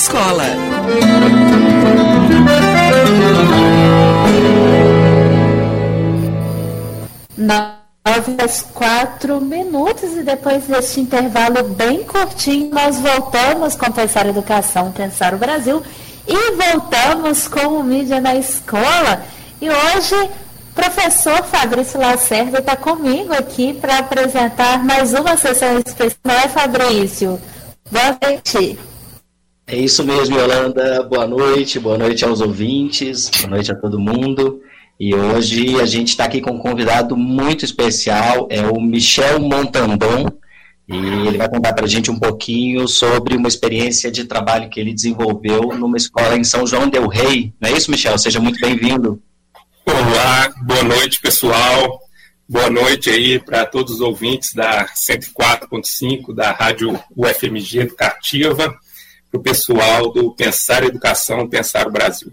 escola. 9h04 e depois deste intervalo bem curtinho, nós voltamos com Pensar Educação, Pensar o Brasil e voltamos com o Mídia na Escola. E hoje, professor Fabrício Lacerda está comigo aqui para apresentar mais uma sessão especial, não é, Fabrício? Boa noite. É isso mesmo, Yolanda. Boa noite aos ouvintes, boa noite a todo mundo. E hoje a gente está aqui com um convidado muito especial, é o Michel Montandon, e ele vai contar para a gente um pouquinho sobre uma experiência de trabalho que ele desenvolveu numa escola em São João del Rei. Não é isso, Michel? Seja muito bem-vindo. Olá, boa noite, pessoal. Boa noite aí para todos os ouvintes da 104.5 da Rádio UFMG Educativa, para o pessoal do Pensar Educação, Pensar o Brasil.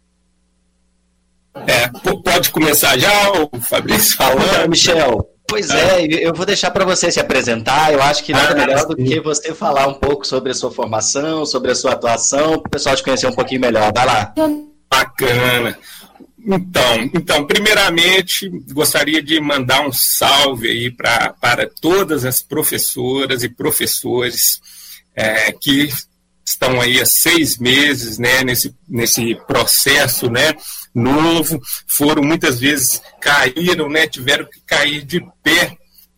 Pode começar já, o Fabrício falando? Michel, pois eu vou deixar para você se apresentar. Eu acho que nada melhor do que você falar um pouco sobre a sua formação, sobre a sua atuação, para o pessoal te conhecer um pouquinho melhor. Vai lá. Bacana. Então, primeiramente, gostaria de mandar um salve aí para todas as professoras e professores que estão aí há 6 meses, né, nesse processo, né, novo, muitas vezes caíram, né, tiveram que cair de pé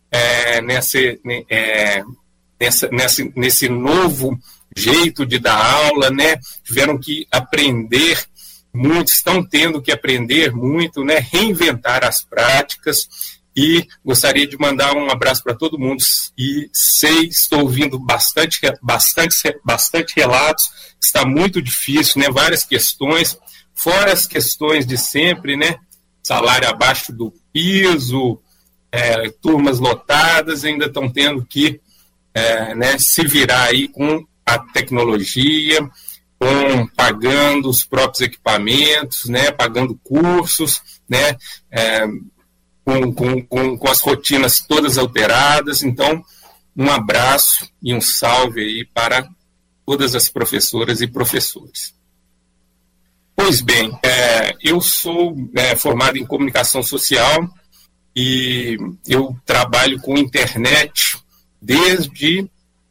nesse novo jeito de dar aula, né, tiveram que aprender muito, estão tendo que aprender muito, né, reinventar as práticas. E gostaria de mandar um abraço para todo mundo. E estou ouvindo bastante relatos, está muito difícil, né? Várias questões, fora as questões de sempre, né? Salário abaixo do piso, turmas lotadas, ainda estão tendo que se virar aí com a tecnologia, pagando os equipamentos, né? Pagando cursos, né? Com as rotinas todas alteradas. Então, um abraço e um salve aí para todas as professoras e professores. Pois bem, eu sou formado em comunicação social e eu trabalho com internet desde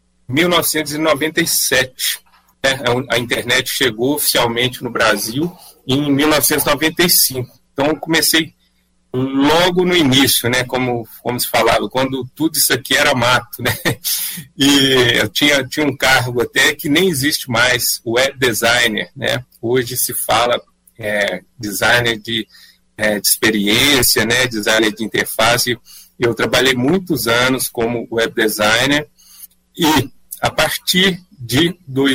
1997. A internet chegou oficialmente no Brasil em 1995. Então, eu comecei logo no início, né, como se falava, quando tudo isso aqui era mato, né, e eu tinha um cargo até que nem existe mais, web designer, né, hoje se fala designer de experiência, né, designer de interface. Eu trabalhei muitos anos como web designer e a partir de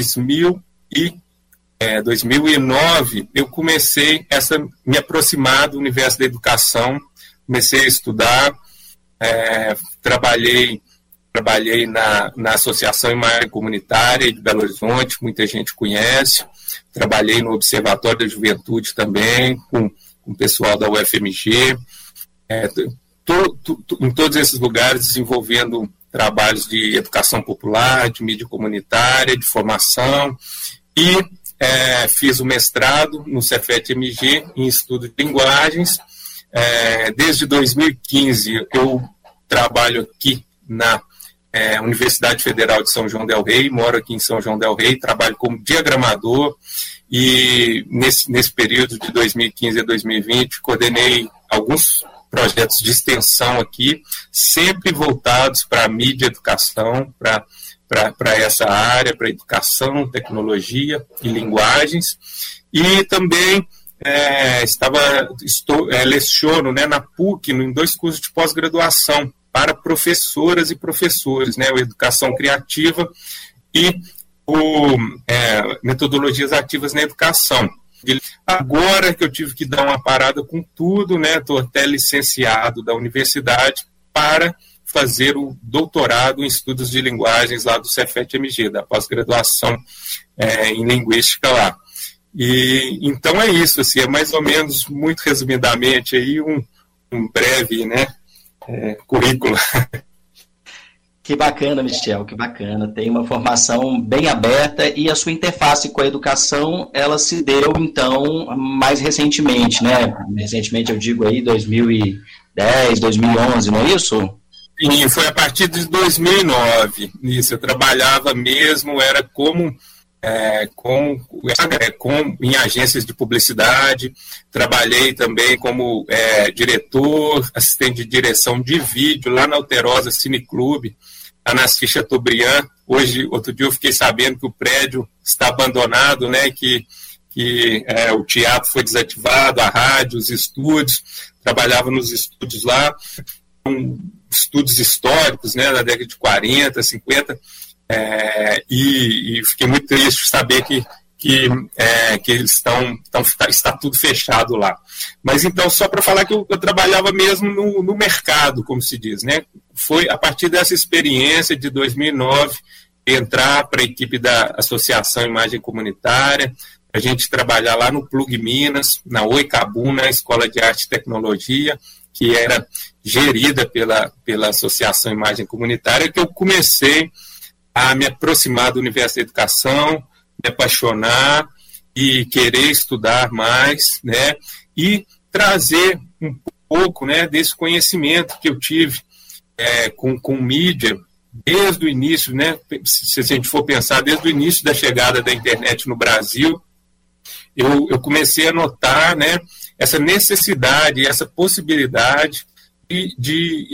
2009, eu comecei a me aproximar do universo da educação, comecei a estudar, trabalhei na Associação Imagem Comunitária de Belo Horizonte, muita gente conhece, trabalhei no Observatório da Juventude também, com o pessoal da UFMG, em todos esses lugares desenvolvendo trabalhos de educação popular, de mídia comunitária, de formação, e fiz o mestrado no Cefet-MG em estudo de linguagens. Desde 2015 eu trabalho aqui na Universidade Federal de São João del Rei, moro aqui em São João del Rei, trabalho como diagramador e nesse período de 2015 a 2020 coordenei alguns projetos de extensão aqui, sempre voltados para a mídia educação, para essa área, para educação, tecnologia e linguagens. E também leciono, né, na PUC, em 2 cursos de pós-graduação para professoras e professores, né, o Educação Criativa e Metodologias Ativas na Educação. Agora que eu tive que dar uma parada com tudo, né, estou até licenciado da universidade para fazer o doutorado em estudos de linguagens lá do Cefet-MG, da pós-graduação em linguística lá. E então é isso, assim, é mais ou menos, muito resumidamente, aí um breve, né, currículo. Que bacana, Michel, que bacana. Tem uma formação bem aberta e a sua interface com a educação, ela se deu, então, mais recentemente, né? Recentemente, eu digo aí, 2010, 2011, não é isso? Sim, foi a partir de 2009. Isso, eu trabalhava mesmo, era como em agências de publicidade, trabalhei também como diretor, assistente de direção de vídeo lá na Alterosa Cineclube, lá na Assis Chateaubriand. Outro dia eu fiquei sabendo que o prédio está abandonado, né, que o teatro foi desativado, a rádio, os estúdios, trabalhava nos estúdios lá, estúdios históricos, né, da década de 40, 50, e fiquei muito triste de saber que eles está tudo fechado lá. Mas então, só para falar que eu trabalhava mesmo no mercado, como se diz, né? Foi a partir dessa experiência de 2009 entrar para a equipe da Associação Imagem Comunitária, a gente trabalhar lá no Plug Minas, na Oicabu, na Escola de Arte e Tecnologia, que era gerida pela Associação Imagem Comunitária, que eu comecei a me aproximar do universo da educação, me apaixonar e querer estudar mais, né, e trazer um pouco, né, desse conhecimento que eu tive com mídia desde o início, né, se a gente for pensar, desde o início da chegada da internet no Brasil, eu comecei a notar, né, essa necessidade, essa possibilidade de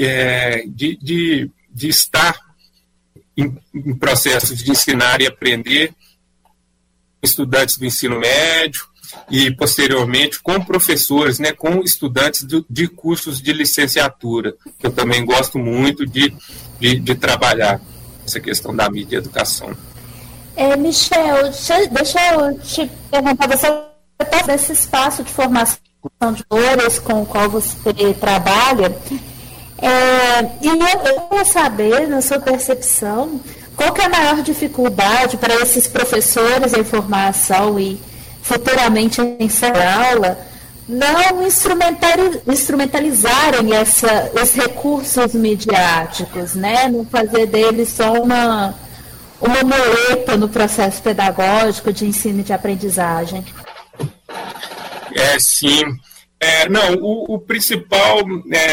estar em processos de ensinar e aprender estudantes do ensino médio e, posteriormente, com professores, né, com estudantes de cursos de licenciatura, que eu também gosto muito de trabalhar essa questão da mídia e educação. Michel, deixa eu te perguntar, você está nesse espaço de formação de valores com o qual você trabalha, e eu queria saber, na sua percepção, qual que é a maior dificuldade para esses professores em formação e futuramente em sala de aula não instrumentalizarem os recursos midiáticos, né? Não fazer deles só uma muleta no processo pedagógico de ensino e de aprendizagem? Sim. Não, o principal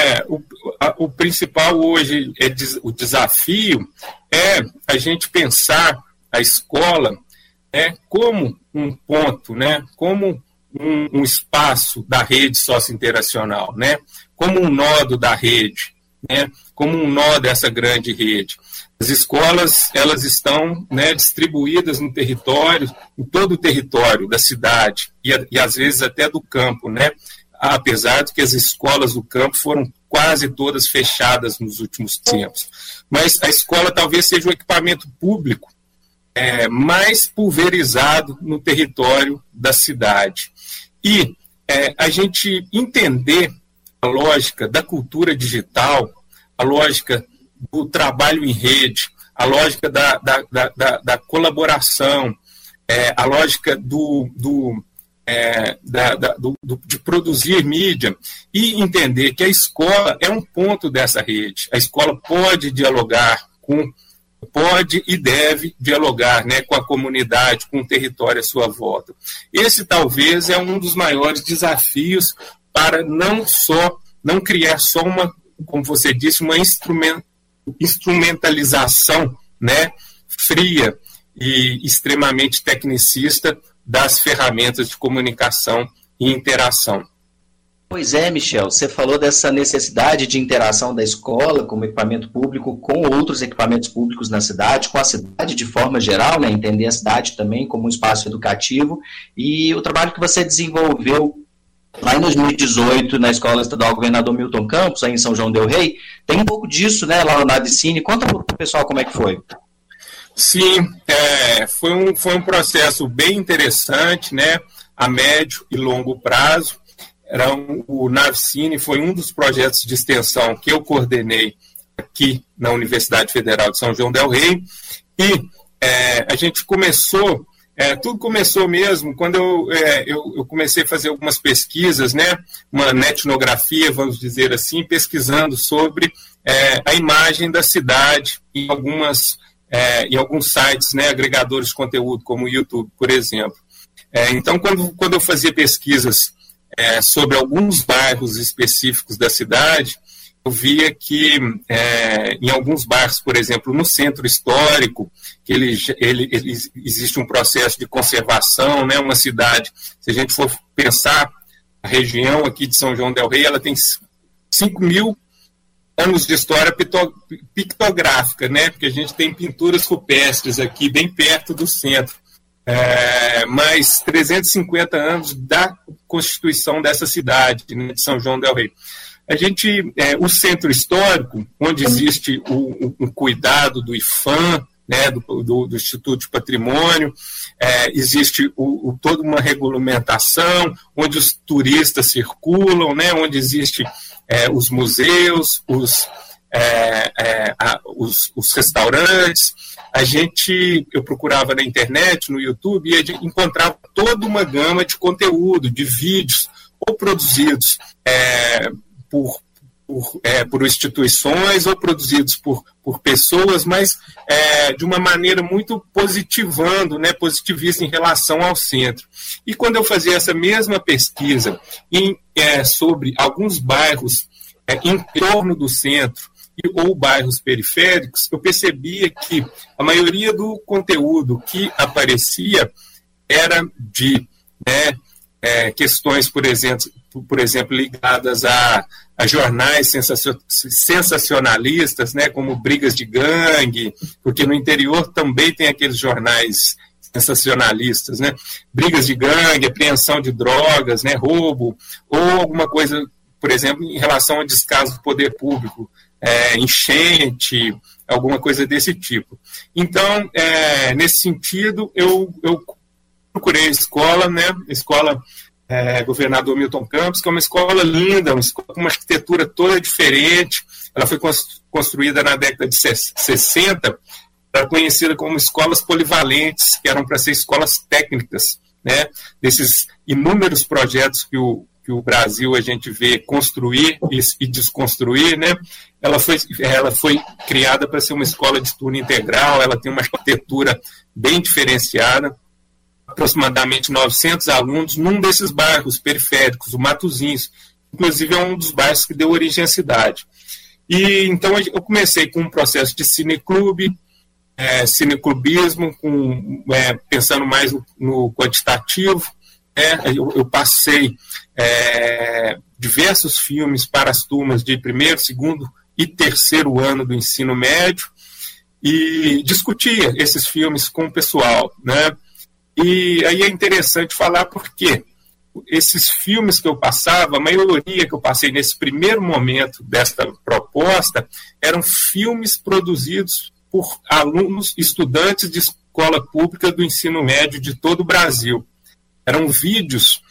hoje, o desafio é a gente pensar a escola como um ponto, né, como um espaço da rede sociointeracional, né, como um nodo da rede, né, como um nó dessa grande rede. As escolas, elas estão, né, distribuídas no território, em todo o território da cidade e às vezes até do campo, né, apesar de que as escolas do campo foram quase todas fechadas nos últimos tempos. Mas a escola talvez seja o equipamento público mais pulverizado no território da cidade. E a gente entender a lógica da cultura digital, a lógica do trabalho em rede, a lógica da colaboração, a lógica de produzir mídia e entender que a escola é um ponto dessa rede. A escola pode dialogar pode e deve dialogar, né, com a comunidade, com o território à sua volta. Esse talvez é um dos maiores desafios para não criar só uma, como você disse, uma instrumentalização, né, fria e extremamente tecnicista das ferramentas de comunicação e interação. Pois é, Michel, você falou dessa necessidade de interação da escola como equipamento público com outros equipamentos públicos na cidade, com a cidade de forma geral, né, entender a cidade também como um espaço educativo, e o trabalho que você desenvolveu lá em 2018 na Escola Estadual Governador Milton Campos, aí em São João del Rei, tem um pouco disso, né, lá na Avicine. Conta para o pessoal como é que foi. Sim, foi um processo bem interessante, né, a médio e longo prazo. O Navicine foi um dos projetos de extensão que eu coordenei aqui na Universidade Federal de São João del Rei, e a gente começou Tudo começou mesmo quando eu comecei a fazer algumas pesquisas, né, uma etnografia, vamos dizer assim, pesquisando sobre a imagem da cidade em alguns sites, né, agregadores de conteúdo, como o YouTube, por exemplo. Então, quando eu fazia pesquisas sobre alguns bairros específicos da cidade, eu via que em alguns bairros, por exemplo, no centro histórico, que existe um processo de conservação, né, uma cidade, se a gente for pensar, a região aqui de São João del Rei, ela tem 5.000 anos de história pictográfica, né, porque a gente tem pinturas rupestres aqui, bem perto do centro. Mais 350 anos da constituição dessa cidade, né, de São João del Rei. O centro histórico, onde existe o cuidado do IPHAN, né, do Instituto de Patrimônio, existe toda uma regulamentação, onde os turistas circulam, né, onde existe os museus, os restaurantes. Eu procurava na internet, no YouTube, e encontrava toda uma gama de conteúdo, de vídeos, ou produzidos por instituições ou produzidos por pessoas, mas de uma maneira muito positivista em relação ao centro. E quando eu fazia essa mesma pesquisa sobre alguns bairros em torno do centro ou bairros periféricos, eu percebia que a maioria do conteúdo que aparecia era de questões, por exemplo, ligadas a jornais sensacionalistas, né, como brigas de gangue, porque no interior também tem aqueles jornais sensacionalistas, né, brigas de gangue, apreensão de drogas, né, roubo, ou alguma coisa, por exemplo, em relação a descaso do poder público, enchente, alguma coisa desse tipo. Então, nesse sentido, eu procurei a escola, né, Governador Milton Campos, que é uma escola linda, uma escola com uma arquitetura toda diferente. Ela foi construída na década de 60, era conhecida como escolas polivalentes, que eram para ser escolas técnicas, né? Desses inúmeros projetos que o Brasil a gente vê construir e desconstruir, né? Ela foi criada para ser uma escola de turno integral, ela tem uma arquitetura bem diferenciada, aproximadamente 900 alunos num desses bairros periféricos, o Matozinhos, inclusive é um dos bairros que deu origem à cidade. E então eu comecei com um processo de cineclube, cineclubismo, pensando mais no quantitativo. Eu passei diversos filmes para as turmas de primeiro, segundo e terceiro ano do ensino médio e discutia esses filmes com o pessoal, né? E aí é interessante falar porque esses filmes que eu passava, a maioria que eu passei nesse primeiro momento desta proposta, eram filmes produzidos por alunos, estudantes de escola pública do ensino médio de todo o Brasil. Eram vídeos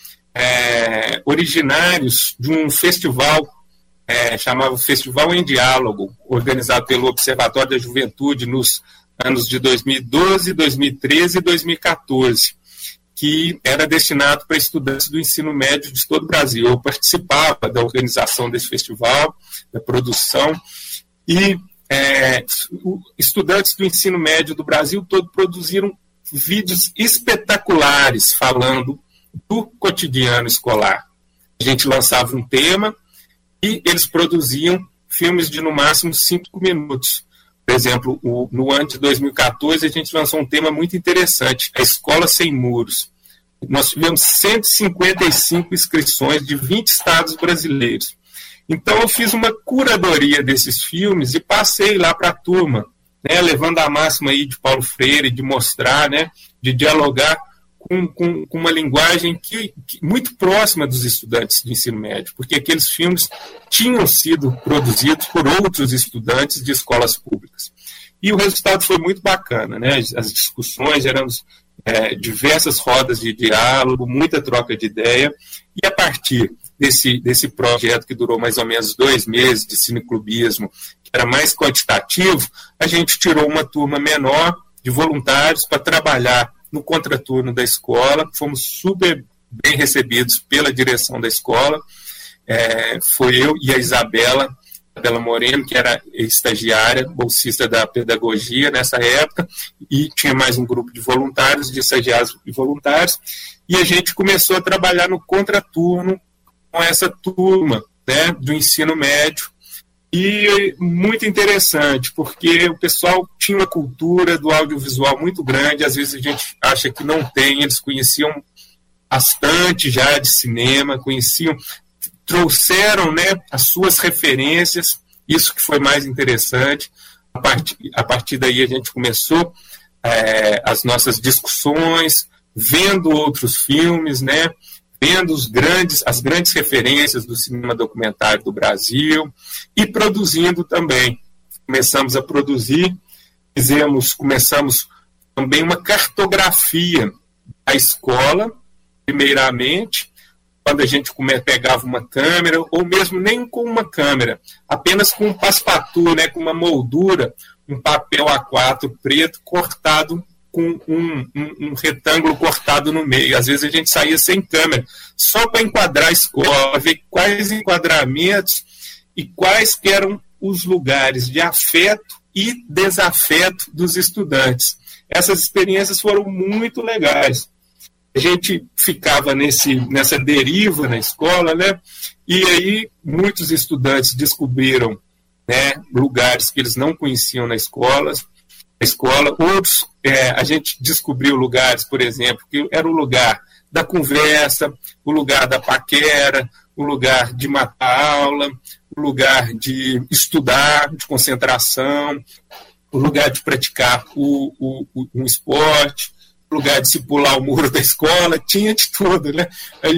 originários de um festival, chamado Festival em Diálogo, organizado pelo Observatório da Juventude nos anos de 2012, 2013 e 2014, que era destinado para estudantes do ensino médio de todo o Brasil. Eu participava da organização desse festival, da produção, e estudantes do ensino médio do Brasil todo produziram vídeos espetaculares falando do cotidiano escolar. A gente lançava um tema e eles produziam filmes de no máximo 5 minutos. Por exemplo, no ano de 2014, a gente lançou um tema muito interessante, a Escola Sem Muros. Nós tivemos 155 inscrições de 20 estados brasileiros. Então, eu fiz uma curadoria desses filmes e passei lá para a turma, né, levando a máxima aí de Paulo Freire, de mostrar, né, de dialogar com uma linguagem muito próxima dos estudantes de ensino médio, porque aqueles filmes tinham sido produzidos por outros estudantes de escolas públicas. E o resultado foi muito bacana, né? As discussões eram diversas rodas de diálogo, muita troca de ideia, e a partir desse projeto que durou mais ou menos 2 meses de cineclubismo, que era mais quantitativo, a gente tirou uma turma menor de voluntários para trabalhar no contraturno da escola, fomos super bem recebidos pela direção da escola. Foi eu e a Isabela Moreno, que era estagiária, bolsista da pedagogia nessa época, e tinha mais um grupo de voluntários, de estagiários e voluntários, e a gente começou a trabalhar no contraturno com essa turma, né, do ensino médio, e muito interessante, porque o pessoal tinha uma cultura do audiovisual muito grande, às vezes a gente acha que não tem, eles conheciam bastante já de cinema, trouxeram, né, as suas referências, isso que foi mais interessante. A partir daí a gente começou as nossas discussões, vendo outros filmes, né, vendo as grandes referências do cinema documentário do Brasil e produzindo também. Começamos a produzir, começamos também uma cartografia da escola, primeiramente, quando a gente pegava uma câmera, ou mesmo nem com uma câmera, apenas com um passepartout, né, com uma moldura, um papel A4 preto cortado com um retângulo cortado no meio. Às vezes a gente saía sem câmera, só para enquadrar a escola, ver quais enquadramentos e quais que eram os lugares de afeto e desafeto dos estudantes. Essas experiências foram muito legais. A gente ficava nessa deriva na escola, né? E aí muitos estudantes descobriram, né, lugares que eles não conheciam na escola. Outros, a gente descobriu lugares, por exemplo, que era o lugar da conversa, o lugar da paquera, o lugar de matar aula, o lugar de estudar, de concentração, o lugar de praticar um esporte, lugar de se pular o muro da escola, tinha de tudo, né? A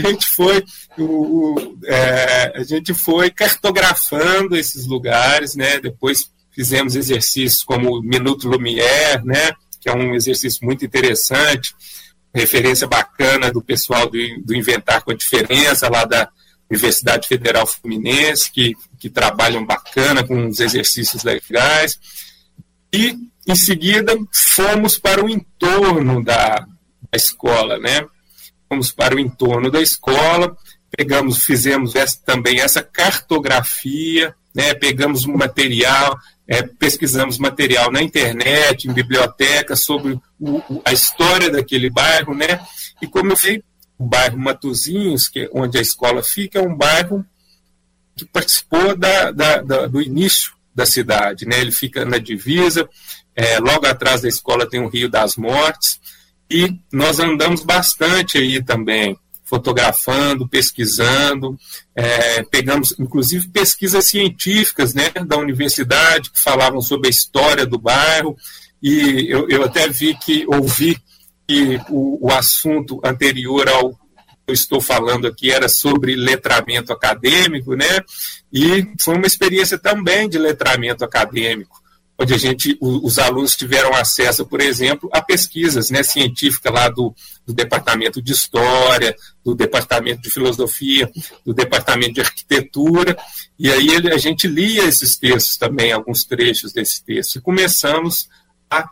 gente foi cartografando esses lugares, né? Depois fizemos exercícios como o Minuto Lumière, né? Que é um exercício muito interessante, referência bacana do pessoal do Inventar com a Diferença, lá da Universidade Federal Fluminense, que trabalham bacana com os exercícios legais. E em seguida, fomos para o entorno da escola, né? Fomos para o entorno da escola, fizemos também essa cartografia, né? Pegamos um material, pesquisamos material na internet, em biblioteca, sobre a história daquele bairro, né? E como eu falei, o bairro Matozinhos, onde a escola fica, é um bairro que participou do início da cidade, né? Ele fica na divisa, logo atrás da escola tem o Rio das Mortes, e nós andamos bastante aí também, fotografando, pesquisando, pegamos inclusive pesquisas científicas, né, da universidade, que falavam sobre a história do bairro, e eu até ouvi que o assunto anterior ao eu estou falando aqui era sobre letramento acadêmico, né? E foi uma experiência também de letramento acadêmico, onde os alunos tiveram acesso, por exemplo, a pesquisas, né, científicas lá do Departamento de História, do Departamento de Filosofia, do Departamento de Arquitetura, e aí a gente lia esses textos também, alguns trechos desse texto, e começamos a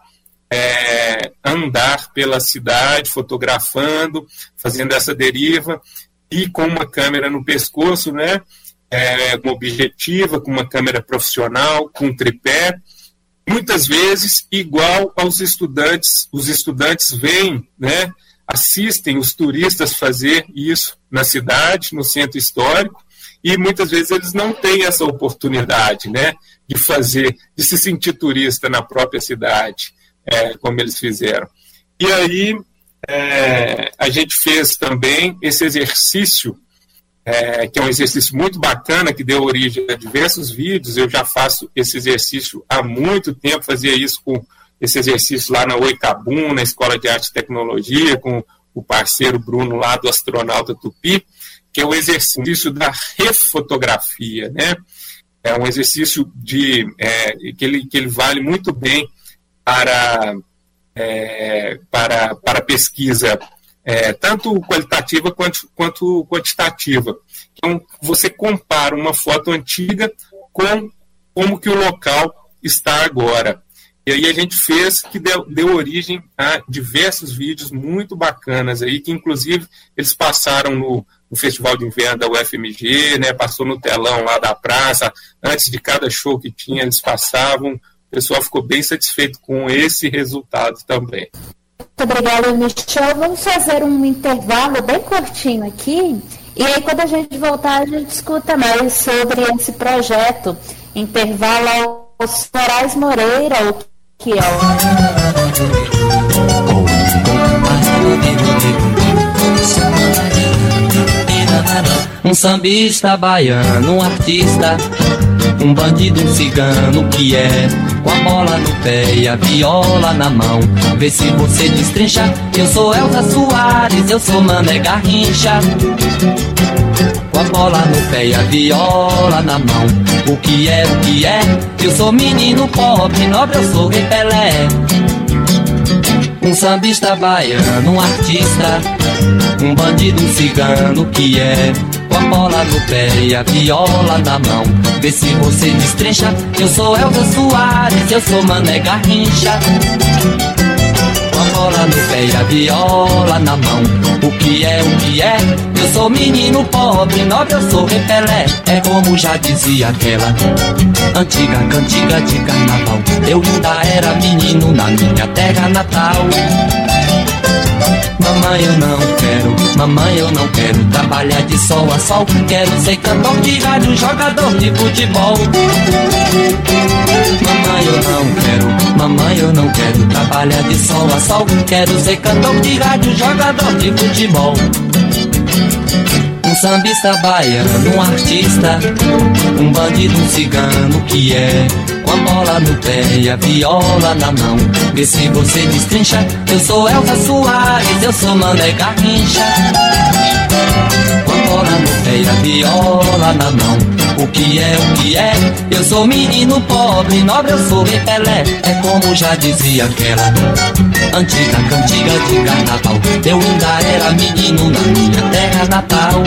andar pela cidade, fotografando, fazendo essa deriva, e com uma câmera no pescoço, né, uma objetiva, com uma câmera profissional, com um tripé, muitas vezes igual aos estudantes. Os estudantes vêm, né, assistem os turistas fazer isso na cidade, no centro histórico, e muitas vezes eles não têm essa oportunidade, né, de se sentir turista na própria cidade, como eles fizeram. E aí a gente fez também esse exercício, que é um exercício muito bacana, que deu origem a diversos vídeos. Eu já faço esse exercício há muito tempo, fazia isso com esse exercício lá na Oicabum, na Escola de Arte e Tecnologia, com o parceiro Bruno lá do Astronauta Tupi, que é o exercício da refotografia, né? É um exercício que ele vale muito bem para pesquisa, tanto qualitativa quanto quantitativa. Então, você compara uma foto antiga com como que o local está agora. E aí a gente fez, que deu origem a diversos vídeos muito bacanas aí, que inclusive eles passaram no Festival de Inverno da UFMG, né, passou no telão lá da praça, antes de cada show que tinha, eles passavam. O pessoal ficou bem satisfeito com esse resultado também. Muito obrigada, Michel. Vamos fazer um intervalo bem curtinho aqui, e aí quando a gente voltar, a gente escuta mais sobre esse projeto. Intervalo aos Moraes Moreira, o que é um sambista baiano, um artista, um bandido, um cigano que é, com a bola no pé e a viola na mão. Vê se você destrincha. Eu sou Elza Soares, eu sou Mané Garrincha, com a bola no pé e a viola na mão. O que é, o que é? Eu sou menino pobre, nobre, eu sou Rei Pelé. Um sambista baiano, um artista, um bandido, um cigano que é, com a bola no pé e a viola na mão. Vê se você destrincha. Eu sou Elza Soares, eu sou Mané Garrincha, com a bola no pé e a viola na mão. O que é, o que é? Eu sou menino pobre, nobre, eu sou Rei Pelé. É como já dizia aquela antiga cantiga de carnaval. Eu ainda era menino na minha terra natal. Mamãe, eu não quero, mamãe, eu não quero trabalhar de sol a sol. Quero ser cantor de rádio, jogador de futebol. Mamãe, eu não quero, mamãe, eu não quero trabalhar de sol a sol. Quero ser cantor de rádio, jogador de futebol. Um sambista baiano, um artista, um bandido, um cigano que é, com a bola no pé e a viola na mão. Vê se você destrincha. Eu sou Elza Soares, eu sou Mané Garrincha, com a bola no pé e a viola na mão. O que é, o que é? Eu sou menino pobre, nobre, eu sou Rei Pelé. É como já dizia aquela antiga cantiga de carnaval. Eu ainda era menino na minha terra natal.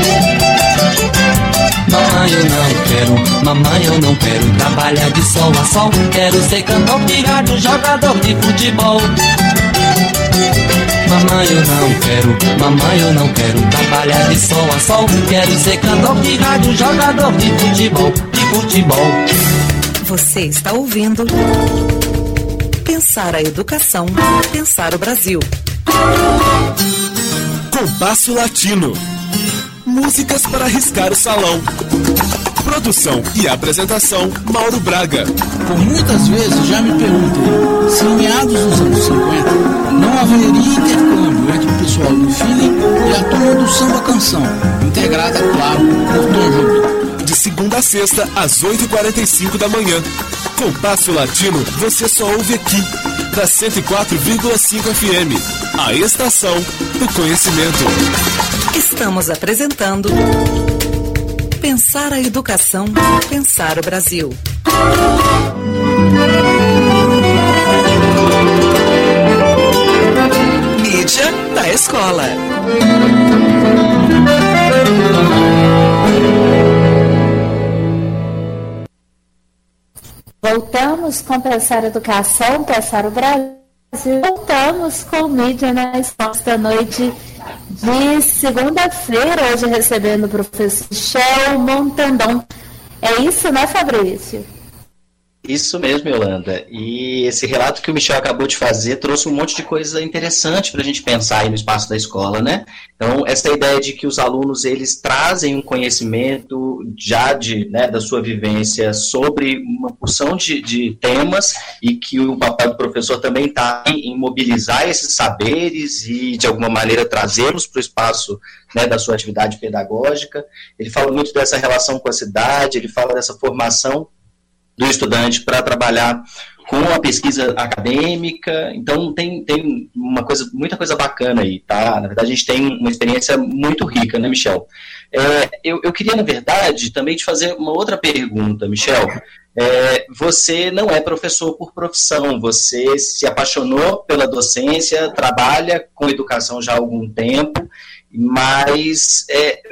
Mamãe, eu não quero, mamãe, eu não quero trabalhar de sol a sol. Quero ser cantor de rádio, jogador de futebol. Mamãe, eu não quero, mamãe, eu não quero trabalhar de sol a sol. Quero ser cantor de rádio, jogador de futebol, de futebol. Você está ouvindo Pensar a Educação, Pensar o Brasil. Compasso Latino. Músicas para riscar o salão. Produção e apresentação, Mauro Braga. Por muitas vezes já me perguntei se em meados dos anos 50 não haveria intercâmbio entre o pessoal do feeling e a turma do samba canção, integrada, claro, por Tom Jobim. De segunda a sexta, às 8h45 da manhã. Compasso Latino, você só ouve aqui, da 104,5 FM. A estação do conhecimento. Estamos apresentando Pensar a Educação, Pensar o Brasil. Mídia da escola. Voltamos com Pensar a Educação, Pensar o Brasil. Voltamos com Mídia na escola da noite de segunda-feira, hoje recebendo o professor Michel Montandon. É isso, né, Fabrício? Isso mesmo, Yolanda. E esse relato que o Michel acabou de fazer trouxe um monte de coisa interessante para a gente pensar aí no espaço da escola, né? Então, essa ideia de que os alunos, eles trazem um conhecimento já da sua vivência sobre uma porção de temas e que o papel do professor também está em mobilizar esses saberes e, de alguma maneira, trazê-los para o espaço, né, da sua atividade pedagógica. Ele fala muito dessa relação com a cidade, ele fala dessa formação do estudante para trabalhar com a pesquisa acadêmica. Então tem muita coisa bacana aí, tá? Na verdade, a gente tem uma experiência muito rica, né, Michel? Eu queria, na verdade, também te fazer uma outra pergunta, Michel. Você não é professor por profissão, você se apaixonou pela docência, trabalha com educação já há algum tempo, mas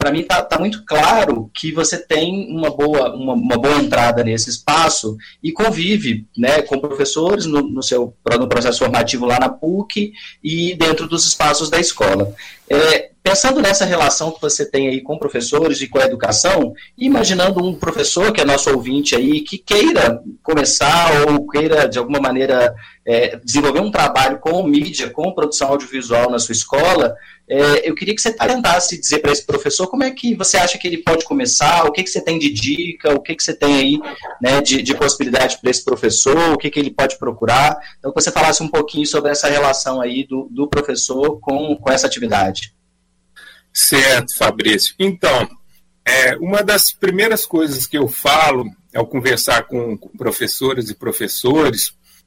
para mim está muito claro que você tem uma boa entrada nesse espaço e convive, né, com professores no processo formativo lá na PUC e dentro dos espaços da escola. Pensando nessa relação que você tem aí com professores e com a educação, imaginando um professor que é nosso ouvinte aí, que queira começar ou queira, de alguma maneira, desenvolver um trabalho com mídia, com produção audiovisual na sua escola, eu queria que você tentasse dizer para esse professor como é que você acha que ele pode começar, o que você tem de dica, o que você tem aí, né, de possibilidade para esse professor, o que ele pode procurar. Então, que você falasse um pouquinho sobre essa relação aí do professor com essa atividade. Certo, Fabrício. Então, uma das primeiras coisas que eu falo ao conversar com professoras e professores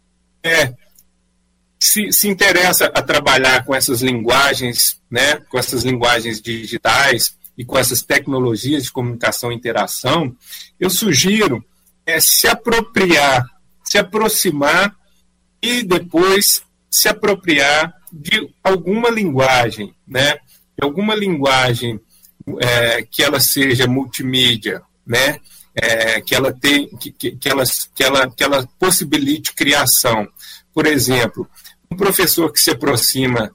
se interessa a trabalhar com essas linguagens, né, com essas linguagens digitais e com essas tecnologias de comunicação e interação, eu sugiro se aproximar e depois se apropriar de alguma linguagem, né? Alguma linguagem que ela seja multimídia, né? Que ela possibilite criação. Por exemplo, um professor que se aproxima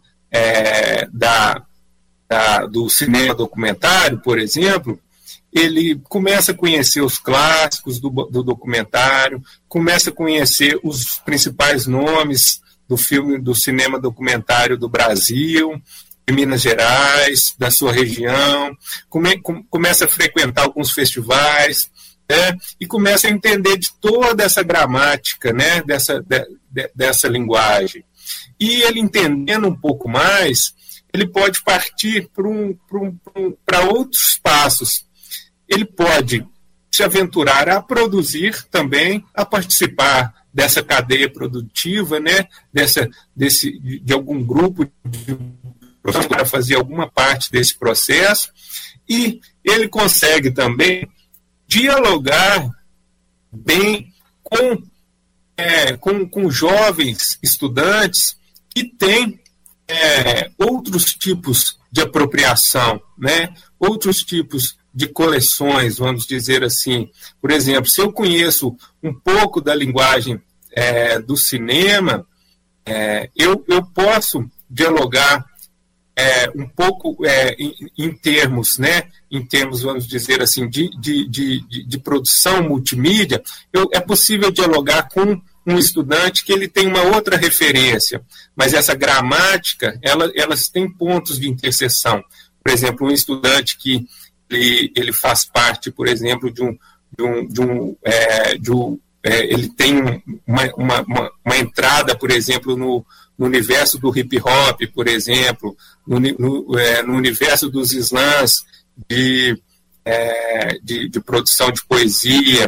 do cinema documentário, por exemplo, ele começa a conhecer os clássicos do documentário, começa a conhecer os principais nomes do cinema documentário do Brasil, de Minas Gerais, da sua região, começa a frequentar alguns festivais, né, e começa a entender de toda essa gramática, né, dessa linguagem. E ele entendendo um pouco mais, ele pode partir para outros passos. Ele pode se aventurar a produzir também, a participar dessa cadeia produtiva, né, de algum grupo de para fazer alguma parte desse processo, e ele consegue também dialogar bem com jovens estudantes que têm outros tipos de apropriação, né? Outros tipos de coleções, vamos dizer assim. Por exemplo, se eu conheço um pouco da linguagem do cinema, eu posso dialogar um pouco em termos, né? Em termos, vamos dizer assim, de produção multimídia, é possível dialogar com um estudante que ele tem uma outra referência, mas essa gramática, elas têm pontos de interseção. Por exemplo, um estudante que ele faz parte, por exemplo, ele tem uma entrada, por exemplo, no universo do hip hop, por exemplo, no universo dos slams de produção de poesia,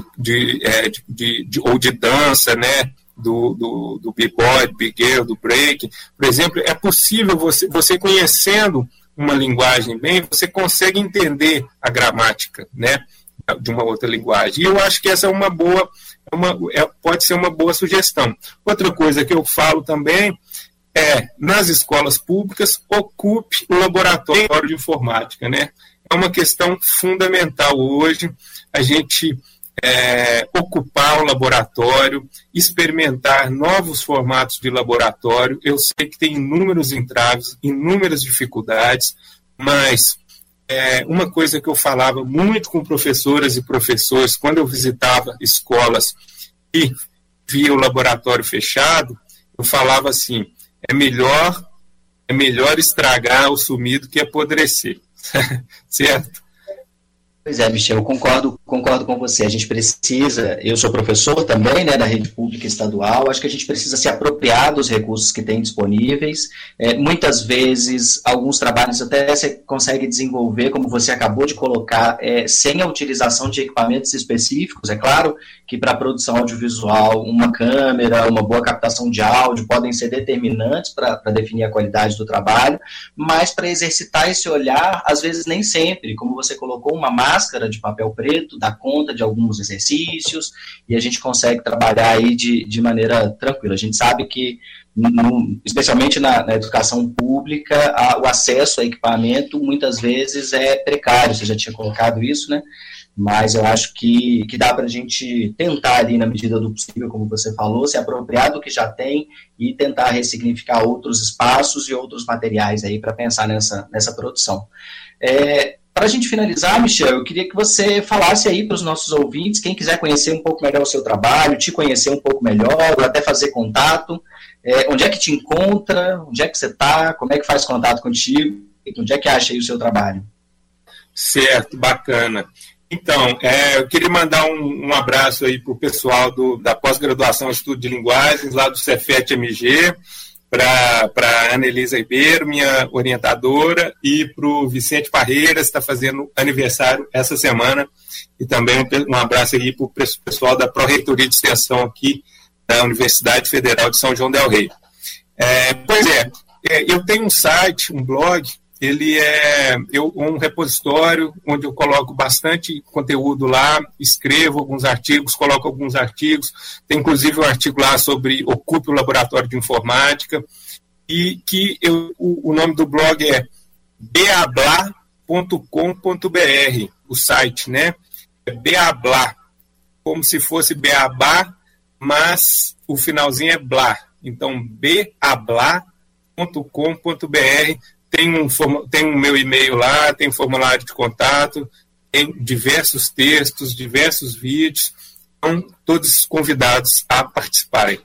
ou de dança, né, do b-boy, do big girl, do break. Por exemplo, é possível você conhecendo uma linguagem bem, você consegue entender a gramática, né, de uma outra linguagem. E eu acho que essa pode ser uma boa sugestão. Outra coisa que eu falo também nas escolas públicas, ocupe o laboratório de informática, né? É uma questão fundamental hoje, a gente ocupar o laboratório, experimentar novos formatos de laboratório. Eu sei que tem inúmeros entraves, inúmeras dificuldades, mas uma coisa que eu falava muito com professoras e professores, quando eu visitava escolas e via o laboratório fechado, eu falava assim, é melhor estragar o sumido que apodrecer. Certo? Pois é, Michel, eu concordo com você. A gente precisa, eu sou professor também, né, da rede pública estadual, acho que a gente precisa se apropriar dos recursos que tem disponíveis. Muitas vezes, alguns trabalhos até você consegue desenvolver, como você acabou de colocar, sem a utilização de equipamentos específicos. É claro que para a produção audiovisual, uma câmera, uma boa captação de áudio podem ser determinantes para definir a qualidade do trabalho, mas para exercitar esse olhar, às vezes nem sempre, como você colocou, uma máscara de papel preto dá conta de alguns exercícios e a gente consegue trabalhar aí de maneira tranquila. A gente sabe que especialmente na educação pública, o acesso a equipamento muitas vezes é precário, você já tinha colocado isso, né? Mas eu acho que dá para a gente tentar ali, na medida do possível, como você falou, se apropriar do que já tem e tentar ressignificar outros espaços e outros materiais aí para pensar nessa produção. Para a gente finalizar, Michel, eu queria que você falasse aí para os nossos ouvintes, quem quiser conhecer um pouco melhor o seu trabalho, te conhecer um pouco melhor, ou até fazer contato, onde é que te encontra, onde é que você está, como é que faz contato contigo, onde é que acha aí o seu trabalho? Certo, bacana. Então, eu queria mandar um abraço aí para o pessoal da pós-graduação em Estudo de Linguagens, lá do Cefet-MG, para a Ana Elisa Ribeiro, minha orientadora, e para o Vicente Parreiras, que está fazendo aniversário essa semana, e também um abraço aí para o pessoal da Pró-Reitoria de Extensão aqui da Universidade Federal de São João del Rei. Eu tenho um site, um blog, ele é um repositório onde eu coloco bastante conteúdo lá, escrevo alguns artigos, coloco alguns artigos, tem inclusive um artigo lá sobre Ocupe o Laboratório de Informática, e que o nome do blog é beabla.com.br, o site, né? É beabla, como se fosse beabá, mas o finalzinho é blá. Então, beabla.com.br. Tem o meu e-mail lá, tem formulário de contato, tem diversos textos, diversos vídeos, estão todos convidados a participarem.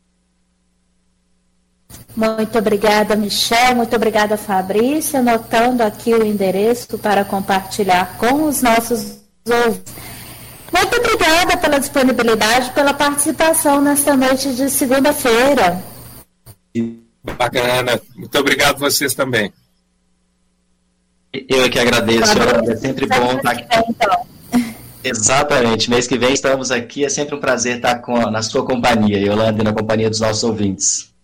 Muito obrigada, Michel, muito obrigada, Fabrícia, anotando aqui o endereço para compartilhar com os nossos ouvintes. Muito obrigada pela disponibilidade, pela participação nesta noite de segunda-feira. Bacana. Muito obrigado a vocês também. Eu é que agradeço. É sempre bom estar aqui. Então. Exatamente. Mês que vem estamos aqui. É sempre um prazer estar na sua companhia, Yolanda, e na companhia dos nossos ouvintes.